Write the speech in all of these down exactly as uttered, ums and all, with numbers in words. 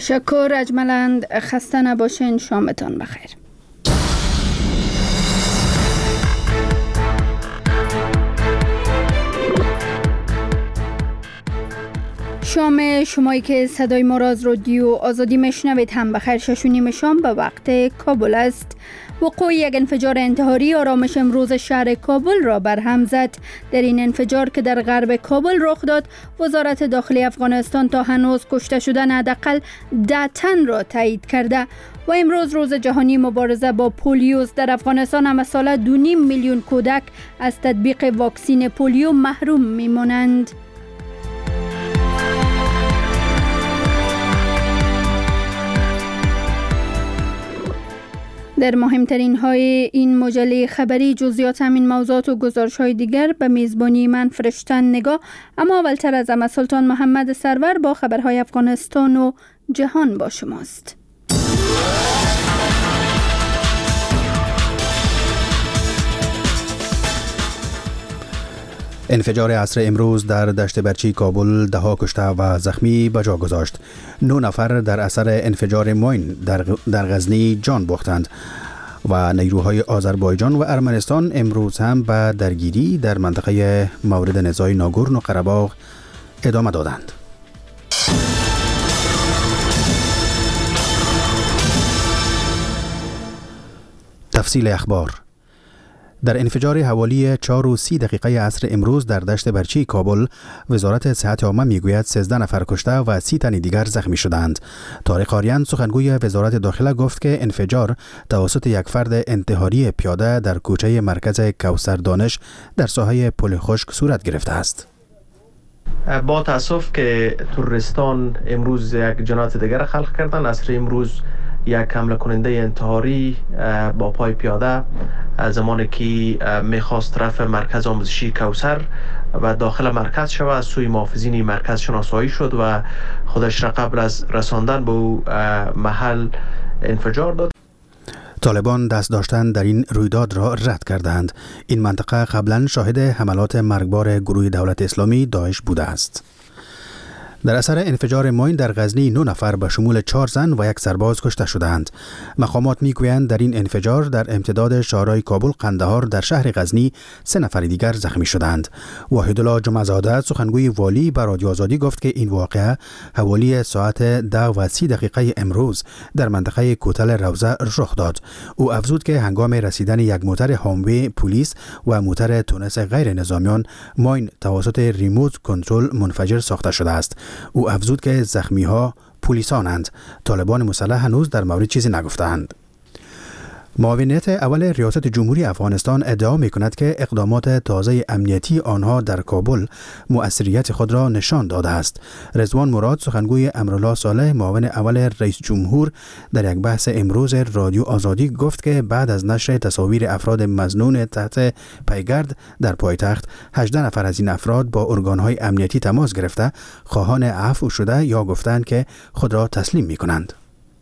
شکر اجملند، خسته نباشین، شامتان بخیر. شام شمایی که صدای ما را از رادیو آزادی میشنوید هم بخیر. شش و نیم شام به وقت کابل است. وقوع یک انفجار انتحاری آرامش امروز شهر کابل را برهم زد. در این انفجار که در غرب کابل رخ داد، وزارت داخلی افغانستان تا هنوز کشته شدن حداقل ده تن را تایید کرده و امروز روز جهانی مبارزه با پولیوست. در افغانستان هم ساله دو نیم میلیون کودک از تطبیق واکسین پولیو محروم میمانند. در مهمترین های این مجله خبری جزئیات همین موضوعات و گزارش های دیگر به میزبانی من فرشتن نگاه. اما اولتر از همه سلطان محمد سرور با خبرهای افغانستان و جهان با شماست. انفجار عصر امروز در دشت برچی کابل ده ها کشته و زخمی به جا گذاشت. نه نفر در اثر انفجار ماین در, در غزنی جان باختند و نیروهای آذربایجان و ارمنستان امروز هم به درگیری در منطقه مورد نزاع ناگورنو قره‌باغ ادامه دادند. تفصیل اخبار. در انفجار حوالی چهار و سی دقیقه عصر امروز در دشت برچی کابل، وزارت صحت عامه میگوید سیزده نفر کشته و سی تن دیگر زخمی شدند. طارق آریان سخنگوی وزارت داخله گفت که انفجار توسط یک فرد انتحاری پیاده در کوچه مرکز کوثر دانش در ساحه پل خشک صورت گرفته است. با تاسف که تروریستان امروز یک جنایت دیگر خلق کردند. عصر امروز یک حمله کننده انتحاری با پای پیاده زمانی که میخواست طرف مرکز آموزشی کوثر و داخل مرکز شود، از سوی محافظین مرکز شناسایی شد و خودش را قبل از رساندن به محل انفجار داد. طالبان دست داشتن در این رویداد را رد کردند. این منطقه قبلا شاهد حملات مرگبار گروه دولت اسلامی داعش بوده است. در اثر انفجار ماین در غزنی نه نفر به شمول چهار زن و یک سرباز کشته شدند. مقامات میگویند در این انفجار در امتداد شهرهای کابل، قندهار در شهر غزنی سه نفر دیگر زخمی شدند. وحیدالله جمعه‌زاده سخنگوی والی به رادیو آزادی گفت که این واقعه حوالی ساعت ده و سی دقیقه امروز در منطقه کوتل روضه رخ داد. او افزود که هنگام رسیدن یک موتر هاموی پلیس و موتر تونس غیر نظامیان، ماین توسط ریموت کنترل منفجر ساخته شده است. او افزود که زخمی ها پلیسانند. طالبان مسلح هنوز در مورد چیزی نگفتند. معاونیت اول ریاست جمهوری افغانستان ادعا می کند که اقدامات تازه امنیتی آنها در کابل مؤثریت خود را نشان داده است. رضوان مراد سخنگوی امرالله صالح معاون اول رئیس جمهور در یک بحث امروز رادیو آزادی گفت که بعد از نشر تصاویر افراد مظنون تحت پیگرد در پایتخت، هجده نفر از این افراد با ارگانهای امنیتی تماس گرفته خواهان عفو شده یا گفتند که خود را تسلیم می کنند.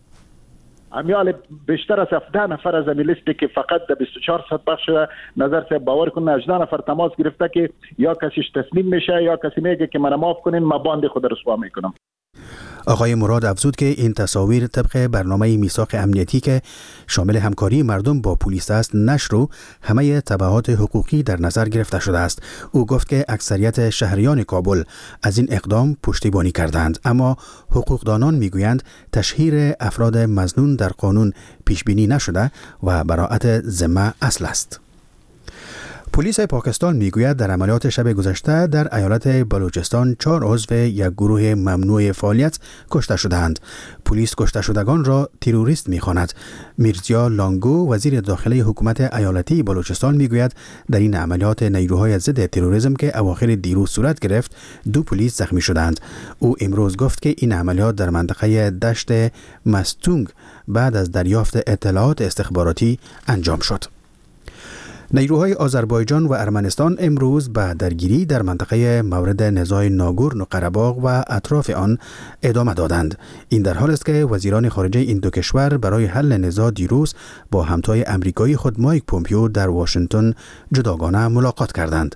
امیال بیشتر از هفده نفر از این لیستی که فقط در بیست و چهار ساعت پخش شده، نظر صاحب باور کنه هجده نفر تماس گرفته که یا کسیش تسلیم میشه یا کسی میگه که من معاف کنین، من باند خود رسوا میکنم. آقای مراد افزود که این تصاویر طبق برنامه میثاق امنیتی که شامل همکاری مردم با پلیس است نشر و همه تبعات حقوقی در نظر گرفته شده است. او گفت که اکثریت شهریان کابل از این اقدام پشتیبانی کردند، اما حقوقدانان میگویند تشهیر افراد مظنون در قانون پیش بینی نشده و براءت ذمه اصل است. پلیس پاکستان میگوید در عملیات شب گذشته در ایالت بلوچستان چهار عضو یک گروه ممنوع فعالیت کشته شدند. پلیس کشته شدگان را تروریست میخواند. میرزیا لانگو وزیر داخلی حکومت ایالتی بلوچستان میگوید در این عملیات نیروهای ضد تروریسم که اواخر دیروز صورت گرفت دو پلیس زخمی شدند. او امروز گفت که این عملیات در منطقه دشت مستونگ بعد از دریافت اطلاعات استخباراتی انجام شد. نیروهای آذربایجان و ارمنستان امروز به درگیری در منطقه مورد نزاع ناگورنو قره‌باغ و اطراف آن ادامه دادند. این در حال است که وزیران خارجه این دو کشور برای حل نزاع دیروز با همتای امریکایی خود مایک پومپیو در واشنگتن جداگانه ملاقات کردند.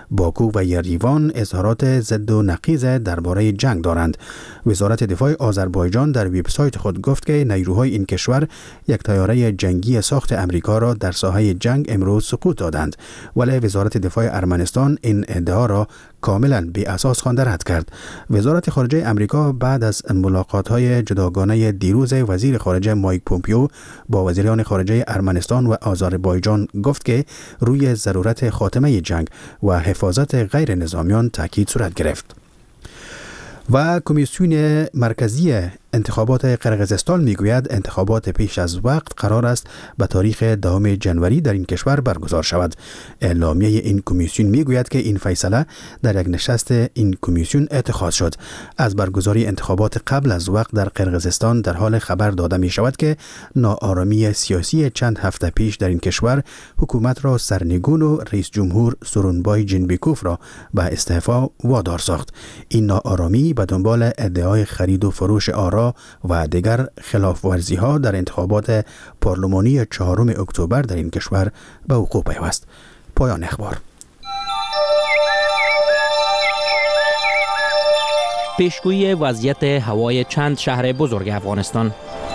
باکو و یریوان اظهارات ضد و نقیض درباره جنگ دارند. وزارت دفاع آذربایجان در وبسایت خود گفت که نیروهای این کشور یک طیاره جنگی ساخت امریکا را در ساحه جنگ امروز سقوط دادند، ولی وزارت دفاع ارمنستان این ادعا را کاملا بی اساس خوانده رد کرد. وزارت خارجه امریکا بعد از ملاقات‌های جداگانه دیروز وزیر خارجه مایک پومپیو با وزیران خارجه ارمنستان و آذربایجان گفت که روی ضرورت خاتمه جنگ و حفاظت غیر نظامیان تاکید صورت گرفت. و کمیسیون مرکزی انتخابات قرقیزستان میگوید انتخابات پیش از وقت قرار است به تاریخ دهم ژانویه در این کشور برگزار شود. اعلامیه این کمیسیون میگوید که این فیصله در یک نشست این کمیسیون اتخاذ شد. از برگزاری انتخابات قبل از وقت در قرقیزستان در حال خبر داده می شود که ناآرامی سیاسی چند هفته پیش در این کشور حکومت را سرنگون و رئیس جمهور سورونبای جینبکوف را به استعفا وادار ساخت. این ناآرامی به دنبال ادعای خرید و فروش آرا و دیگر خلاف ورزی ها در انتخابات پارلمانی چهارم اکتبر در این کشور به وقوع پیوست. پایان اخبار. پیشگویی وضعیت هوای چند شهر بزرگ افغانستان.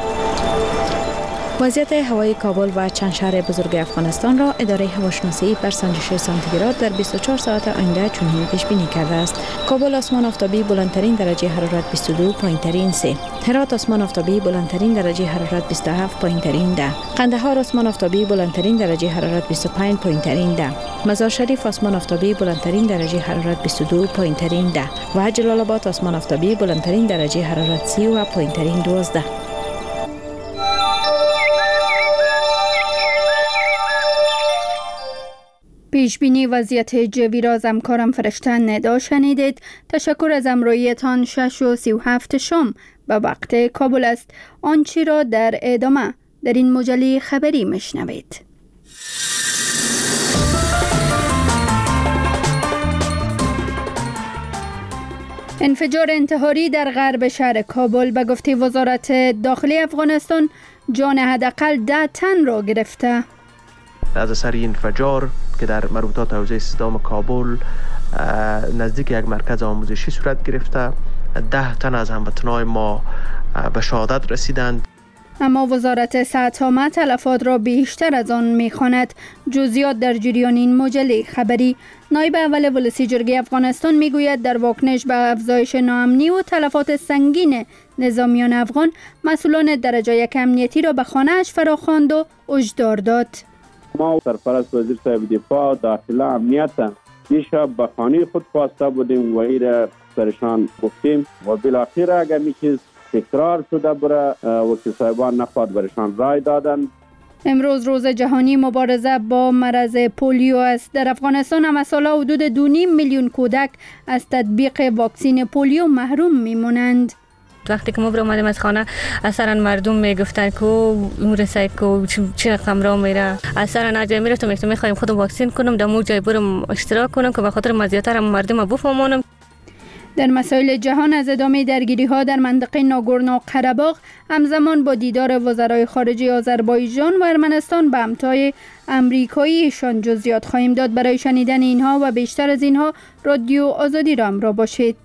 وضعیت هوای کابل و چند شهر بزرگ افغانستان را اداره هواشناسی بر سنجش سانتیگراد در بیست و چهار ساعت آینده چنین پیش بینی کرده است. کابل آسمان آفتابی بلندترین درجه حرارت بیست و دو، پایینترین سه. هرات آسمان آفتابی بلندترین درجه حرارت بیست و هفت، پایینترین ده. قندهار آسمان آفتابی بلندترین درجه حرارت بیست و پنج، پایینترین ده. مزار شریف آسمان آفتابی بلندترین درجه حرارت بیست و دو، پایینترین ده. و جلال آباد آسمان آفتابی بلندترین درجه حرارت سی و پایینترین دوازده. پیش بینی وضعیت جوی را از همکارم فرشته ندا شنیدید. تشکر از همراهیتان. شش و سی و هفت شام به وقت کابل است. آنچه را در ادامه در این مجله خبری میشنوید. انفجار انتحاری در غرب شهر کابل به گفته وزارت داخلی افغانستان جان حداقل ده تن را گرفته. از اثر این انفجار که در مربوطات حوزه سیستان کابل نزدیک یک مرکز آموزشی صورت گرفته، ده تن از هموطنان ما به شهادت رسیدند. اما وزارت صحت عامه تلفات را بیشتر از آن می‌خواند. جزئیات در جریان این مجله خبری. نایب اول ولسی جرگه افغانستان میگوید در واکنش به افزایش ناامنی و تلفات سنگین نظامیان افغان، مسئولان درجه یک امنیتی را به خانه‌اش فراخواند و هشدار داد. ما سرپرست وزیر صاحب دفاع داخله امنیت دیشب به خانه خود خواسته بودیم و این را سرشان گفتیم و بالاخره اگر می چیز تکرار شده بره وکیل صاحبان نخواد برشان رای دادن. امروز روز جهانی مبارزه با مرض پولیو است. در افغانستان هم سالا حدود دو و نیم میلیون کودک از تطبیق واکسین پولیو محروم میمونند. وقتی که ما برای اومدیم از خانه اثرا مردم میگفتن که اون رسید که چه رقم را میره، اثرا نجای میره تو میگفتم میخوایم خودم واکسین کنم در مو جای برم اشتراک کنم که به خاطر مزیتر مردم بفهمونم. در مسائل جهان از ادامه درگیری ها در منطقه ناگورنو قره‌باغ همزمان با دیدار وزرای خارجه آذربایجان و ارمنستان به همتای امریکاییشان جزئیات خواهیم داد. برای شنیدن اینها و بیشتر از اینها رادیو آزادی را همراه باشید.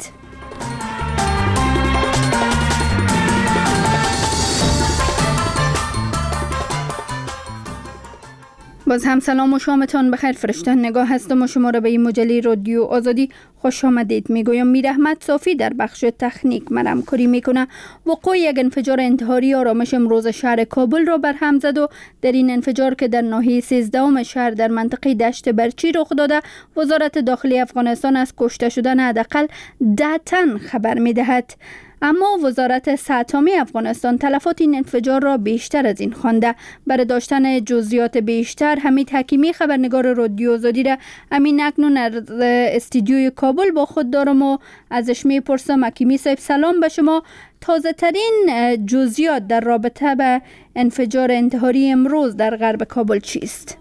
باز هم سلام و شامتان بخیر. فرشته نگاه هستم و شما را به این مجله رادیو آزادی خوش آمدید میگویم. میر احمد صافی در بخش تکنیک مرم کاری میکنه. وقوع یک انفجار انتحاری آرامش امروز شهر کابل را برهم زد و در این انفجار که در ناحیه سیزدهم شهر در منطقه دشت برچی رخ داده، وزارت داخلی افغانستان از کشته شدن حداقل ده تن خبر میدهد. اما وزارت صحت عامه افغانستان تلفات این انفجار را بیشتر از این خوانده. برای داشتن جزئیات بیشتر حمید حکیمی خبرنگار رادیو آزادی را امین اکنون از استودیوی کابل با خود دارم و ازش میپرسم. حکیمی صاحب سلام به شما. تازه ترین جزئیات در رابطه به انفجار انتحاری امروز در غرب کابل چیست؟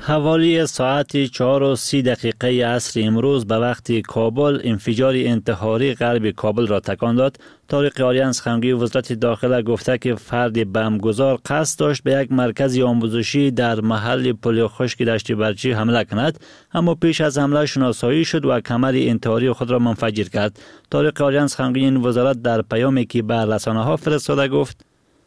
حوالی ساعت چهار و سی دقیقه عصر امروز به وقت کابل انفجار انتحاری غرب کابل را تکان داد. طارق آریان سخنگوی وزارت داخله گفته که فرد بمبگذار قصد داشت به یک مرکز آموزشی در محل پل خشک دشت برچی حمله کند، اما پیش از حمله شناسایی شد و کمر انتحاری خود را منفجر کرد. طارق آریان سخنگوی این وزارت در پیامی که به رسانه‌ها فرستاده گفت: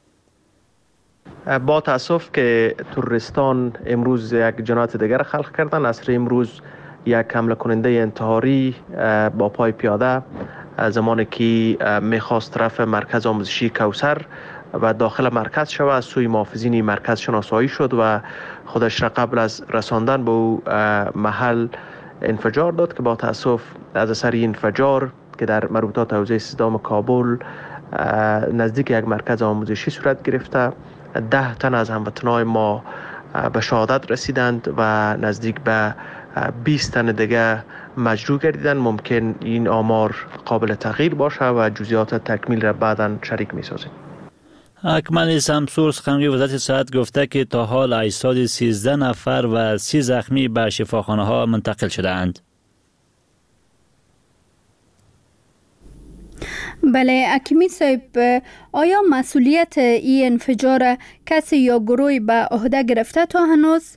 با تاسف که تروریستان امروز یک جنایت دیگر خلق کردن. عصر امروز یک حمله کننده انتحاری با پای پیاده زمانی که میخواست طرف مرکز آموزشی کوثر و داخل مرکز شود از سوی محافظین مرکز شناسایی شد و خودش را قبل از رساندن به او محل انفجار داد که با تاسف از اثر انفجار که در مربوطات حوزه سیزدهم کابل نزدیک یک مرکز آموزشی صورت گرفته، ده تن از هموطنان ما به شهادت رسیدند و نزدیک به بیست تن دیگه مجروح گردیدند. ممکن این آمار قابل تغییر باشه و جزئیات تکمیل را بعداً شریک می‌سازیم. اکمل سمسور سخنگوی وزارت صحت گفته که تا حال اجساد سیزده نفر و سی زخمی به شفاخانه‌ها منتقل شده‌اند. بله اکیمی صاحب، آیا مسئولیت این انفجار کسی یا گروهی به عهده گرفته تا هنوز؟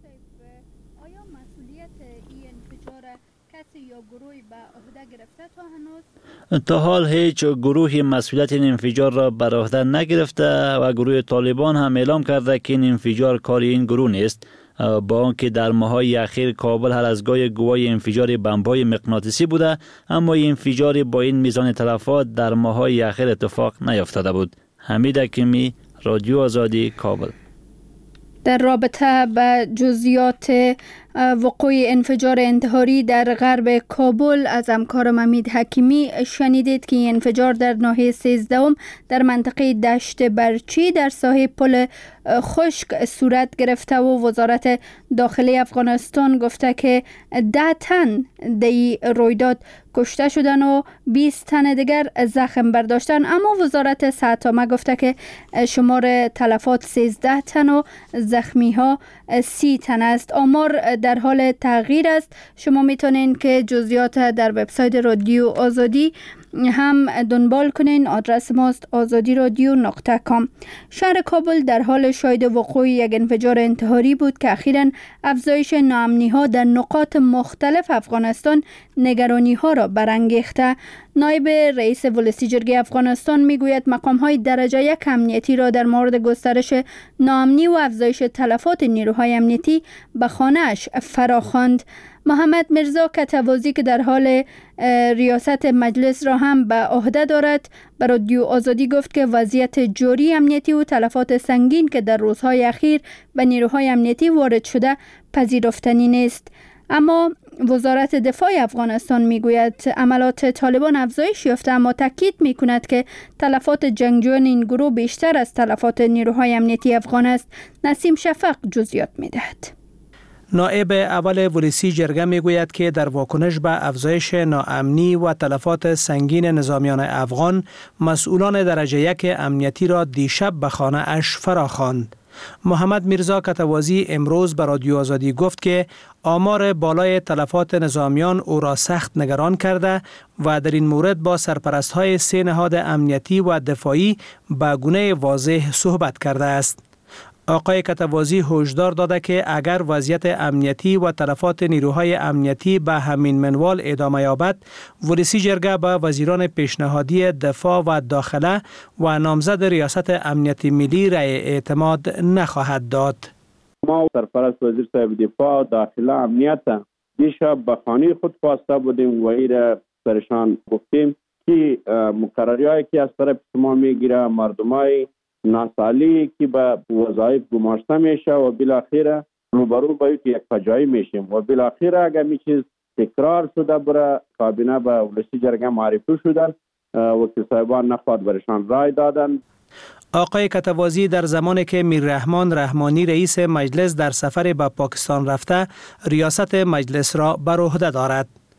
آیا مسئولیت این انفجار کسی یا گروهی به عهده گرفته تا هنوز؟ تا حال هیچ گروهی مسئولیت این انفجار را بر عهده نگرفته و گروه طالبان هم اعلام کرده که این انفجار کار این گروه نیست، با آنکه در ماه‌های اخیر کابل هر از گاهی گواه انفجار بمب‌های مغناطیسی بوده، اما این انفجار با این میزان تلفات در ماه‌های اخیر اتفاق نیفتاده بود. حمید اکیمی، رادیو آزادی، کابل. در رابطه به جزئیات وقوع انفجار انتحاری در غرب کابل از همکارم حمید حکیمی شنیدید که این انفجار در ناحیه سیزدهم در منطقه دشت برچی در ساحل پل خشک صورت گرفته و وزارت داخلی افغانستان گفته که ده تن در رویداد کشته شدن و بیست تن دیگر زخم برداشتن، اما وزارت صحت آمه گفته که شمار تلفات سیزده تن و زخمی ها سی تن است. آمار در حال تغییر است. شما میتونین که جزئیات در وبسایت رادیو آزادی هم دنبال کنین. آدرس ماست آزادی رادیو نقطه کام. شهر کابل در حال شاهد وقوع یک انفجار انتحاری بود که اخیراً افزایش ناامنی ها در نقاط مختلف افغانستان نگرانی ها را برانگیخته. نایب رئیس ولسی جرگه افغانستان میگوید مقام های درجه یک امنیتی را در مورد گسترش ناامنی و افزایش تلفات نیروهای امنیتی به خانه‌اش فراخواند. محمد میرزا کتوازی که در حال ریاست مجلس را هم به عهده دارد به رادیو آزادی گفت که وضعیت جاری امنیتی و تلفات سنگین که در روزهای اخیر به نیروهای امنیتی وارد شده پذیرفتنی نیست. اما وزارت دفاع افغانستان میگوید عملات طالبان افزایش یافته، اما تاکید میکند که تلفات جنگجویان این گروه بیشتر از تلفات نیروهای امنیتی افغان است. نسیم شفق جزئیات میدهد. نائب اول ولسی جرگه میگوید که در واکنش به افزایش ناامنی و تلفات سنگین نظامیان افغان، مسئولان درجه یک امنیتی را دیشب به خانه اش فراخواند. محمد میرزا کتوازی امروز به رادیو آزادی گفت که آمار بالای تلفات نظامیان او را سخت نگران کرده و در این مورد با سرپرست‌های سه نهاد امنیتی و دفاعی به گونه واضح صحبت کرده است. آقای کتوازی هشدار داده که اگر وضعیت امنیتی و تلفات نیروهای امنیتی به همین منوال ادامه یابد، ولسی جرگه به وزیران پیشنهادی دفاع و داخله و نامزد ریاست امنیت ملی رأی اعتماد نخواهد داد. ما سرپرست وزیر صاحب دفاع داخله امنیت دیشب به خانه خود خواسته بودیم و این سرشان گفتیم که مقرریایی که از طرف شما میگیره مردمای ناسالی که به وظایف گماشته میشه و بالاخره روبرو باید یک فجایع میشیم و بالاخره اگر می چیز تکرار شده برای کابینه به ولسی جرگه معرفی شدن وکیل صاحبان نخواهد برشان رای دادن. آقای کتوازی در زمانی که میر رحمان رحمانی رئیس مجلس در سفر به پاکستان رفته، ریاست مجلس را بر عهده دارد.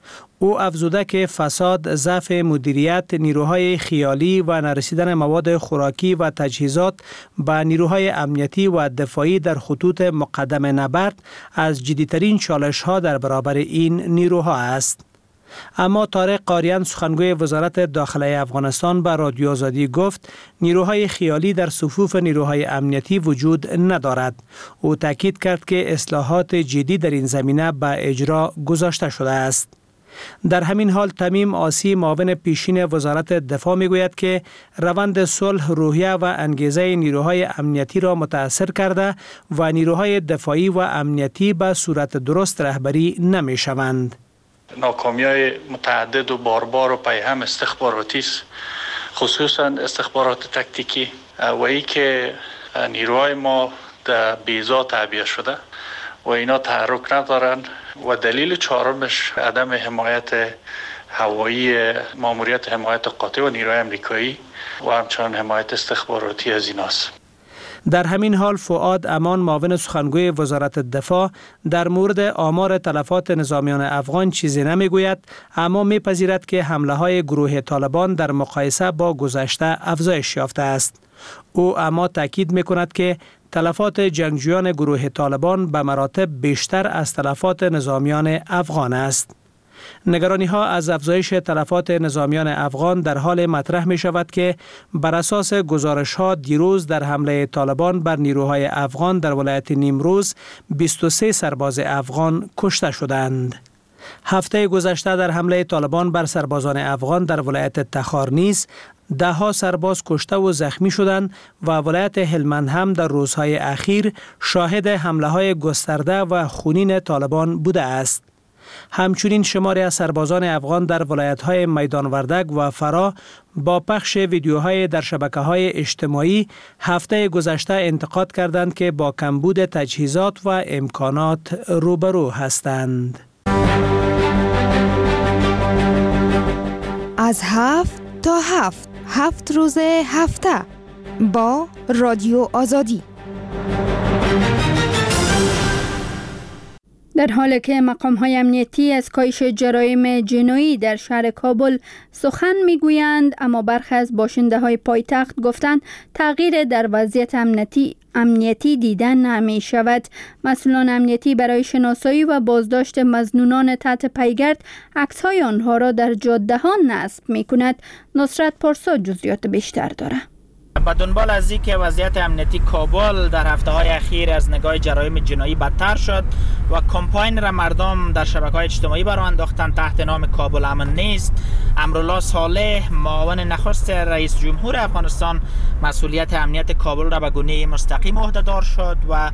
او افزوده که فساد، ضعف مدیریت، نیروهای خیالی و نرسیدن مواد خوراکی و تجهیزات به نیروهای امنیتی و دفاعی در خطوط مقدم نبرد از جدیترین چالش‌ها در برابر این نیروها است. اما طارق قاریان سخنگوی وزارت داخلی افغانستان به رادیو آزادی گفت نیروهای خیالی در صفوف نیروهای امنیتی وجود ندارد. او تاکید کرد که اصلاحات جدی در این زمینه به اجرا گذاشته شده است. در همین حال تمیم آسی معاون پیشین وزارت دفاع میگوید که روند صلح روحیه و انگیزه نیروهای امنیتی را متاثر کرده و نیروهای دفاعی و امنیتی به صورت درست رهبری نمی شوند. ناکامی‌های متعدد و باربار و پیهم استخباراتی است، خصوصا استخبارات تکتیکی و ای که نیروهای ما در بیضا تعبیه شده و اینا تحرک ندارن و دلیل چهارمش عدم حمایت هوایی، ماموریت حمایت قاطع و نیروهای امریکایی و همچنان حمایت استخباراتی از ایناست. در همین حال فؤاد امان معاون سخنگوی وزارت دفاع در مورد آمار تلفات نظامیان افغان چیزی نمیگوید، اما میپذیرد که حمله های گروه طالبان در مقایسه با گذشته افزایش یافته است. او اما تاکید میکند که تلفات جنگجویان گروه طالبان به مراتب بیشتر از تلفات نظامیان افغان است. نگرانی ها از افزایش تلفات نظامیان افغان در حال مطرح می شود که بر اساس گزارش ها دیروز در حمله طالبان بر نیروهای افغان در ولایت نیمروز بیست و سه سرباز افغان کشته شدند. هفته گذشته در حمله طالبان بر سربازان افغان در ولایت تخار نیز ده ها سرباز کشته و زخمی شدند و ولایت هلمند هم در روزهای اخیر شاهد حمله های گسترده و خونین طالبان بوده است. همچنین شماری از سربازان افغان در ولایت‌های میدان وردک و فرا با پخش ویدیوهای در شبکه‌های اجتماعی هفته گذشته انتقاد کردند که با کمبود تجهیزات و امکانات روبرو هستند. از هفت تا هفت هفت روز هفته با رادیو آزادی. در حالی که مقام‌های امنیتی از کاهش جرایم جنایی در شهر کابل سخن می‌گویند، اما برخی از باشنده‌های پایتخت گفتند تغییر در وضعیت امنیتی امنیتی دیدن نمی‌شود. مسئولان امنیتی برای شناسایی و بازداشت مظنونان تحت پیگرد عکس‌های آنها را در جاده‌ها نصب می‌کند. نصرت پارسا جزئیات بیشتر دارد. با دنبال از اینکه وضعیت امنیتی کابل در هفته‌های اخیر از نگاه جرایم جنایی بدتر شد و کمپاین را مردم در شبکه‌های اجتماعی برآ انداختند تحت نام کابل امن نیست، امرالله صالح معاون نخست رئیس جمهور افغانستان مسئولیت امنیت کابل را به گونه مستقیم عهده‌دار شد و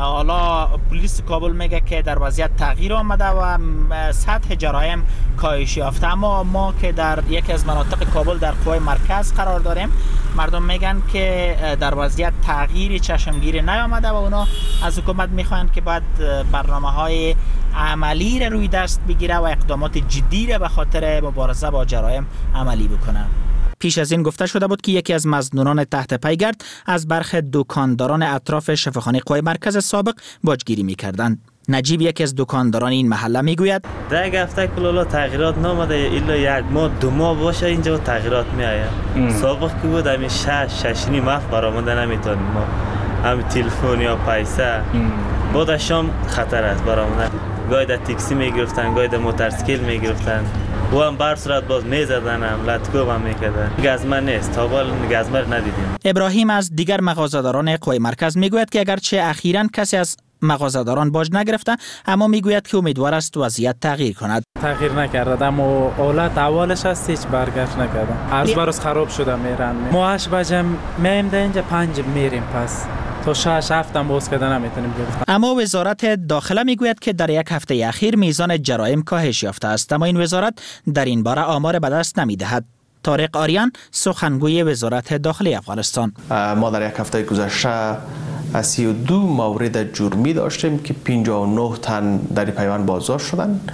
حالا پلیس کابل میگه که در وضعیت تغییر آمده و سطح جرایم کاهش یافته. اما ما که در یکی از مناطق کابل در قوای مرکز قرار داریم، مردم میگن که در وضعیت تغییری چشمگیری نیامده و اونا از حکومت میخوان که باید برنامه‌های عملی را روی دست بگیره و اقدامات جدی را به خاطر مبارزه با جرایم عملی بکنه. پیش از این گفته شده بود که یکی از مظنونان تحت پیگرد از برخی دکانداران اطراف شفاخانه قوای مرکز سابق باجگیری میکردند. نجیب یکی از دکانداران این محله میگوید در یک هفته کلالا تغییرات نامده، الا یک ماه دو ماه باشه اینجا تغییرات میآید. سابق که بود همین شش شش نیم هفت برآمده نمیتونیم ما، هم تلفن یا پیسه بعد شام خطر است برآمده. گاهی در تاکسی میگرفتن، گاهی در موتورسیکل میگرفتن و هم بر صورت باز میزدن، هم لطکوب هم میکردن. گزمه نیست، تا حال گزمه رو ندیدیم. ابراهیم از دیگر مغازه‌داران قوای مرکز میگوید که اگرچه اخیراً کسی از مغازه‌داران باج نگرفته، اما میگوید که امیدوار است وضعیت تغییر کند. تغییر نکرده، اما حالت اولش هست، هیچ برگشت نکرده. از بروز خراب شده میرن. ما هشت بجه میایم در اینجا پنج میریم، پس تا شش هفت هم باز کردن نمیتونیم گرفتن. اما وزارت داخله میگوید که در یک هفته اخیر میزان جرایم کاهش یافته است، اما این وزارت در این باره آمار به دست نمیدهد. طارق آریان سخنگوی وزارت داخلی افغانستان: ما در یک هفته گذشته سی و دو مورد جرمی داشتیم که پنجاه و نه تن در پیوند بازداشت شدند.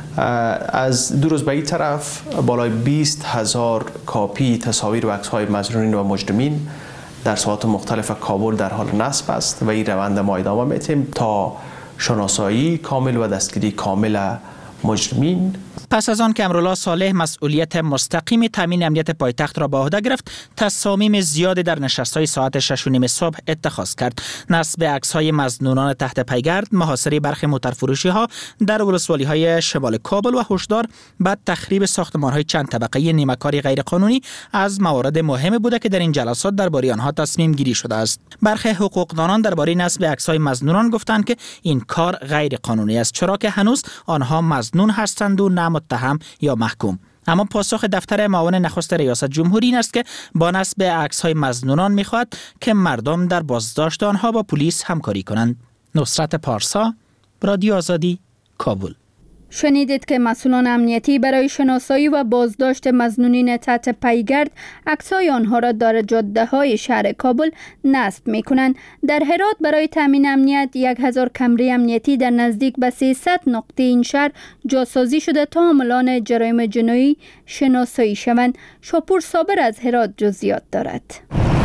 از دو روز به این طرف بالای بیست هزار کاپی تصاویر و عکس‌های مظنونین و مجرمین در ساحات مختلف کابل در حال نصب است و این روند ما ادامه می‌دیم تا شناسایی کامل و دستگیری کامل مجرمین. پس از آن که امرالله صالح مسئولیت مستقیم تامین امنیت پایتخت را به عهده گرفت، تصامیم زیادی در نشست‌های ساعت شش و نیم صبح اتخاذ کرد. نصب عکس‌های مظنونان تحت پیگرد، محاصره برخی موترفروشی‌ها در ولسوالی‌های شمال کابل و هشدار بعد تخریب ساختمان‌های چند طبقه نیمه‌کاری غیرقانونی از موارد مهم بوده که در این جلسات درباره آنها تصمیم گیری شده است. برخی حقوقدانان درباره نصب عکس‌های مظنونان گفتند که این کار غیر قانونی است، چرا که هنوز آنها مظنون هستند و نه متهم یا محکوم. اما پاسخ دفتر معاون نخست ریاست جمهوری این است که با نصب عکس‌های مظنونان می‌خواهد که مردم در بازداشت آنها با پلیس همکاری کنند. نصرت پارسا، رادیو آزادی، کابل. شنیدید که مسئولان امنیتی برای شناسایی و بازداشت مظنونین تحت پیگرد عکس‌های آنها را در جاده‌های شهر کابل نصب می‌کنند. در هرات برای تامین امنیت یک هزار کمره امنیتی در نزدیک به سیصد نقطه این شهر جاسازی شده تا عاملان جرایم جنایی شناسایی شوند. شاپور صابر از هرات جزئیات دارد.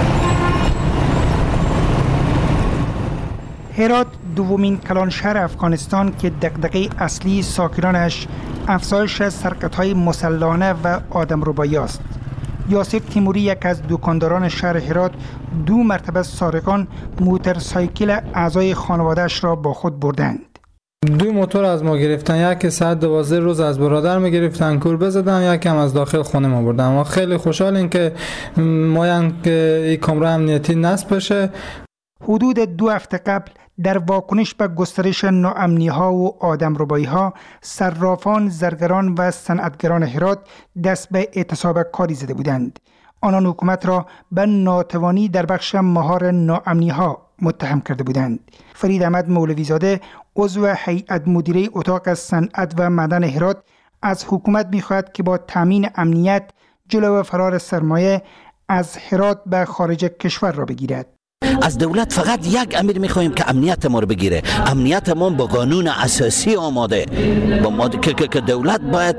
هرات دومین کلان شهر افغانستان که دغدغه اصلی ساکنانش افزایش سرقت‌های مسلحانه و آدمربایی است. یاسر تیموری، یک از دکانداران شهر هرات، دو مرتبه سارقان موتورسایکل اعضای خانواده‌اش را با خود بردند. دو موتور از ما گرفتن، یک ساعت دوازده روز از برادر می گرفتن کور بزدن، یک هم از داخل خونه ما بردن. ما خیلی خوشحالیم که ما که این کامرا امنیتی نصب بشه. حدود دو هفته قبل در واکنش به گسترش ناامنی‌ها و آدمربایی‌ها، صرافان، زرگران و صنعتگران هرات دست به اعتصاب کاری زده بودند. آنان حکومت را به ناتوانی در بخش مهار ناامنی‌ها متهم کرده بودند. فرید احمد مولوی زاده، عضو هیئت مدیره اتاق صنعت و معدن هرات، از حکومت می‌خواهد که با تامین امنیت جلو فرار سرمایه از هرات به خارج کشور را بگیرد. از دولت فقط یک امر میخوایم که امنیت ما رو بگیره. امنیت ما با قانون اساسی آماده، با ماده که, که دولت باید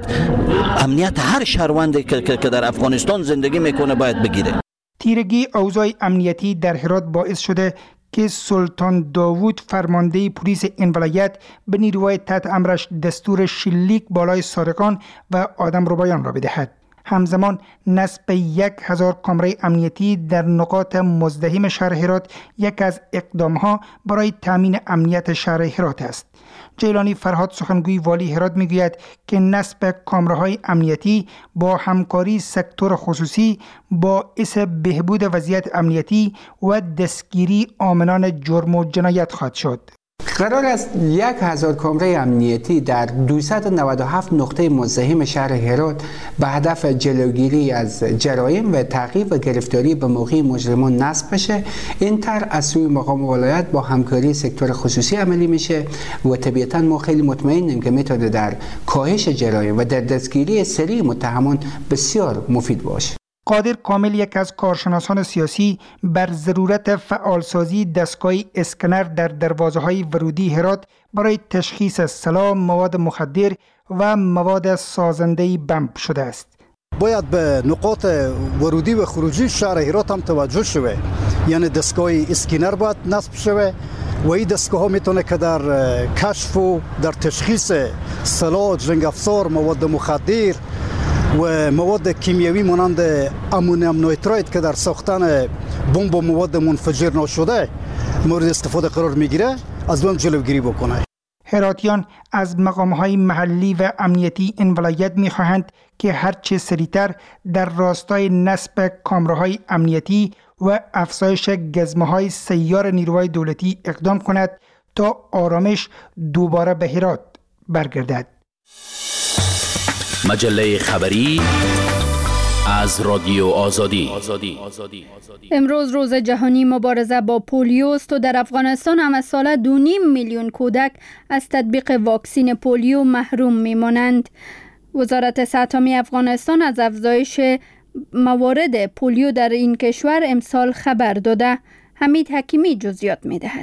امنیت هر شهروندی که, که در افغانستان زندگی میکنه باید بگیره. تیرگی اوضاع امنیتی در هرات باعث شده که سلطان داوود، فرمانده پلیس این ولایت، به نیروهای تحت امرش دستور شلیک بالای سارقان و آدمربایان را بدهد. همزمان نصب یک هزار کامره امنیتی در نقاط مزدحم شهر هرات یک از اقدامها برای تامین امنیت شهر هرات است. جیلانی فرهاد، سخنگوی والی هرات، میگوید که نصب کامره‌های امنیتی با همکاری سکتور خصوصی باعث بهبود وضعیت امنیتی و دستگیری عاملان جرم و جنایت خواهد شد. قرار است یک هزار کامره امنیتی در دویست و نود و هفت نقطه مزدحم شهر هرات به هدف جلوگیری از جرایم و تعقیب و گرفتاری به موقع مجرمان نصب بشه. این طرح از سوی مقام ولایت با همکاری سکتور خصوصی عملی میشه و طبیعتاً ما خیلی مطمئنیم که میتونه در کاهش جرایم و در دستگیری سریع متهمان بسیار مفید باشه. قادر کامل، یک از کارشناسان سیاسی، بر ضرورت فعالسازی دستگاه اسکنر در دروازه‌های ورودی هرات برای تشخیص سلاح، مواد مخدر و مواد سازنده بمب شده است. باید به نقاط ورودی و خروجی شهر هرات هم توجه شوه، یعنی دستگاه اسکنر باید نصب شوه و این دستگاه ها میتونه که در کشف و در تشخیص سلاح، جنگ افزار، مواد مخدر و مواد کیمیایی مانند امونیوم نیتریت که در ساختن بمب و مواد منفجر ناشده مورد استفاده قرار میگیره از اون جلوگیری بکنه. هراتیان از مقام‌های محلی و امنیتی این ولایت می‌خواهند که هرچه سریعتر در راستای نصب کامره‌های امنیتی و افزایش گزمه‌های سیار نیروهای دولتی اقدام کند تا آرامش دوباره به هرات برگردد. مجله خبری از رادیو آزادی. امروز روز جهانی مبارزه با پولیو است و در افغانستان هم از سال دو نیم میلیون کودک از تطبیق واکسین پولیو محروم میمانند. وزارت صحت عامه افغانستان از افزایش موارد پولیو در این کشور امسال خبر داده. حمید حکیمی جزئیات میدهد.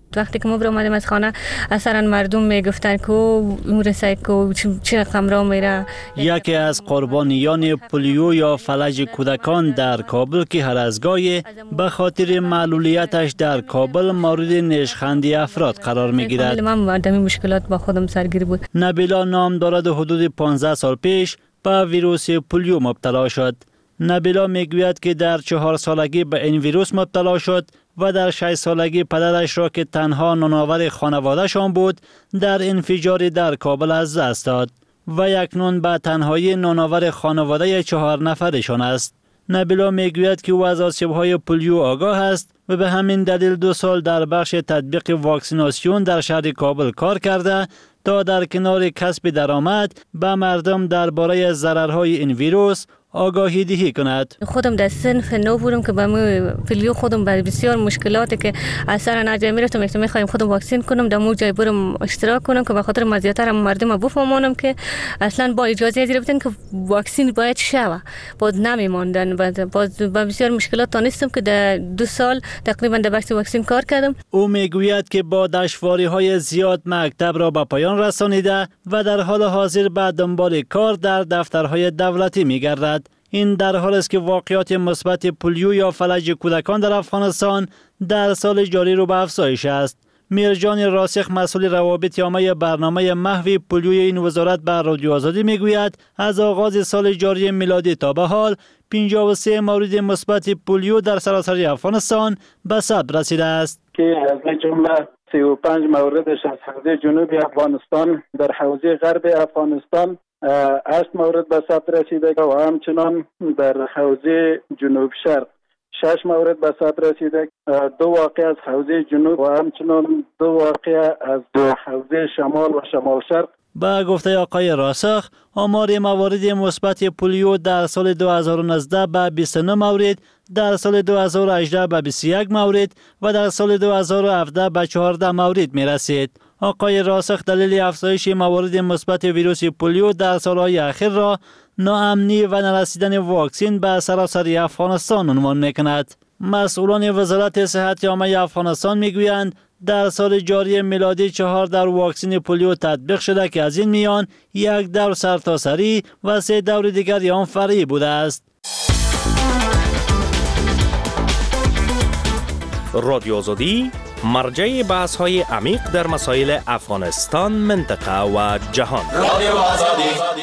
وقتی که ما برآمدیم از خانه اصلا مردم میگفتن که اون رسید که چه رقم را میره. یکی از قربانیان پولیو یا فلج کودکان در کابل که هر از گاهی به خاطر معلولیتش در کابل مورد نشخندی افراد قرار میگیرد. من مردمی مشکلات با خودم سرگیر بود. نبیلا نام دارد حدود پانزده سال پیش به ویروس پولیو مبتلا شد. نبیلا میگوید که در چهار سالگی به این ویروس مبتلا شد و در شش سالگی پدرش را که تنها نانآور خانواده‌شان بود در انفجاری در کابل از دست داد و اکنون به تنهایی نانآور خانواده چهار نفرشان است. نبیلا میگوید که او از آسیب‌های پولیو آگاه است و به همین دلیل دو سال در بخش تطبیق واکسیناسیون در شهر کابل کار کرده تا در کنار کسب درآمد به مردم درباره ضررهای این ویروس آگاهی دهی کند. خودم در صنف نو بودم که با مو پولیو خودم با بسیار مشکلاتی که اثر نجای میرفتم که میخوایم خودم واکسین کنم در مو جای برم اشتراک کنم که به خاطر مزیت‌تر مردم بفهمونم که اصلا با اجازه گرفتن که واکسین باید شوه باز نمیموندن. باز با بسیار مشکلات تونستم که در دو سال تقریبا در بخش واکسین کار کردم. او میگوید که با دشواری‌های زیاد مکتب را به پایان رسانیده و در حال حاضر به دنبال کار در دفترهای دولتی میگردد. این در حال است که واقعات مثبت پولیو یا فلج کودکان در افغانستان در سال جاری رو به افزایش است. میرجان راسخ مسئول روابط عامه برنامه محو پولیوی این وزارت به رادیو آزادی میگوید از آغاز سال جاری میلادی تا به حال پنجاه و سه مورد مثبت پولیو در سراسر افغانستان به ثبت رسیده است که از جمله سی و پنج موردش از حوزه جنوبی افغانستان، در حوزه غرب افغانستان هشت مورد به ثبت رسیده و همچنان در حوزه جنوب شرق شش مورد به ثبت رسیده، دو واقع از حوزه جنوب و همچنان دو واقع از حوزه شمال و شمال شرق. با گفته آقای راسخ، آمار موارد مثبت پولیو در سال دو هزار و نوزده به بیست و نه مورد، در سال دو هزار و هجده به بیست و یک مورد و در سال دو هزار و هفده به چهارده مورد می رسید. آقای راسخ دلیل افزایش موارد مثبت ویروس پولیو در سالهای اخیر را ناامنی و نرسیدن واکسن به سراسر افغانستان عنوان می‌کند. مسئولان وزارت صحت عامه افغانستان میگویند در سال جاری میلادی چهار دور واکسن پولیو تطبیق شده که از این میان یک دور سرتاسری و سه دور دیگر آن فرعی بوده است. رادیو آزادی مرجع بحث های عمیق در مسائل افغانستان، منطقه و جهان. رادیو آزادی.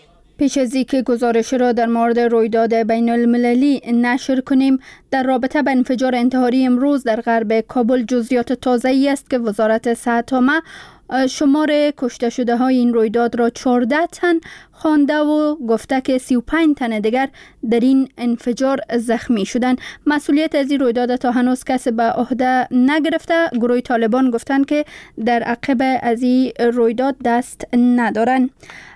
پیش از اینکه گزارش را در مورد رویداد بین المللی نشر کنیم، در رابطه با انفجار انتحاری امروز در غرب کابل جزئیات تازه‌ای است که وزارت صحت عامه شمار کشته شده های این رویداد را چهارده تن خوانده و گفته که سی و پنج تن دیگر در این انفجار زخمی شدند. مسئولیت از این رویداد تا هنوز کسی به عهده نگرفته. گروه طالبان گفتند که در عقب از این رویداد دست ندارند.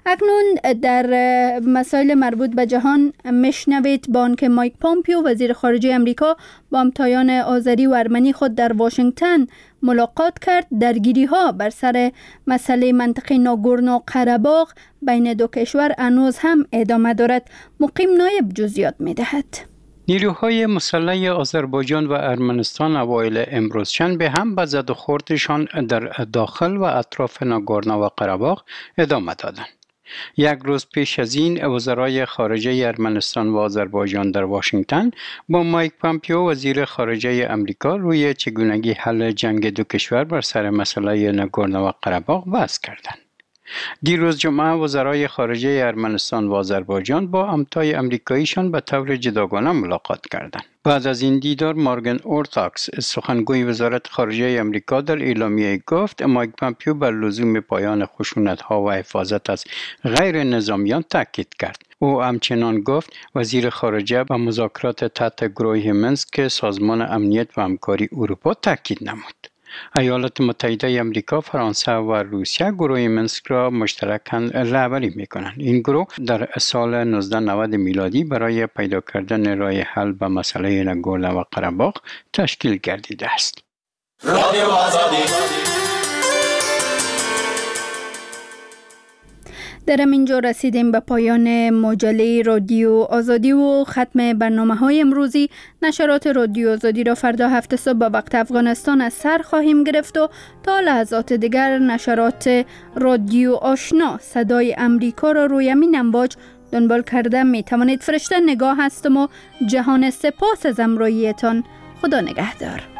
اکنون در مسائل مربوط به جهان میشنوید بانک مایک پامپیو وزیر خارجه امریکا با همتایان آذری و ارمنی خود در واشنگتن ملاقات کرد. درگیری ها بر سر مسئله منطقه ناگورنو قره‌باغ بین دو کشور هنوز هم ادامه دارد. مقیم نایب جزئیات می‌دهد. نیروهای مسلح آذربایجان و ارمنستان اوایل امروز شنبه هم به زد و خوردشان در داخل و اطراف ناگورنو و قره‌باغ ادامه دادند. یک روز پیش از این وزرای خارجه ارمنستان و آذربایجان در واشنگتن با مایک پامپیو وزیر خارجه امریکا روی چگونگی حل جنگ دو کشور بر سر مسئله ناگورنو و قره‌باغ بحث کردند. دیروز جمعه وزرای خارجه ارمنستان و آذربایجان با همتای امریکاییشان به طور جداگانه ملاقات کردند. بعد از این دیدار مارگن اورتاکس سخنگوی وزارت خارجه امریکا در اعلامیه گفت مایک پامپیو بر لزوم پایان خشونت‌ها و حفاظت از غیر نظامیان تاکید کرد. او همچنان گفت وزیر خارجه به مذاکرات تحت گروه منسک سازمان امنیت و همکاری اروپا تاکید نمود. ایالات متحده امریکا، فرانسه و روسیه گروه منسک را مشترکاً رهبری می‌کنند. این گروه در سال نوزده نود میلادی برای پیدا کردن راه حل به مسئله ناگورنو و قره‌باغ تشکیل گردیده است. رادیو آزادی. در اینجا رسیدیم به پایان مجله رادیو آزادی و ختم برنامه های امروزی. نشرات رادیو آزادی را فردا هفت صبح به وقت افغانستان از سر خواهیم گرفت و تا لحظات دیگر نشرات رادیو آشنا صدای امریکا را روی همین امواج دنبال کرده می توانید. فرشته نگاه هستم و جهان سپاس از همراهیتان. خدا نگهدار.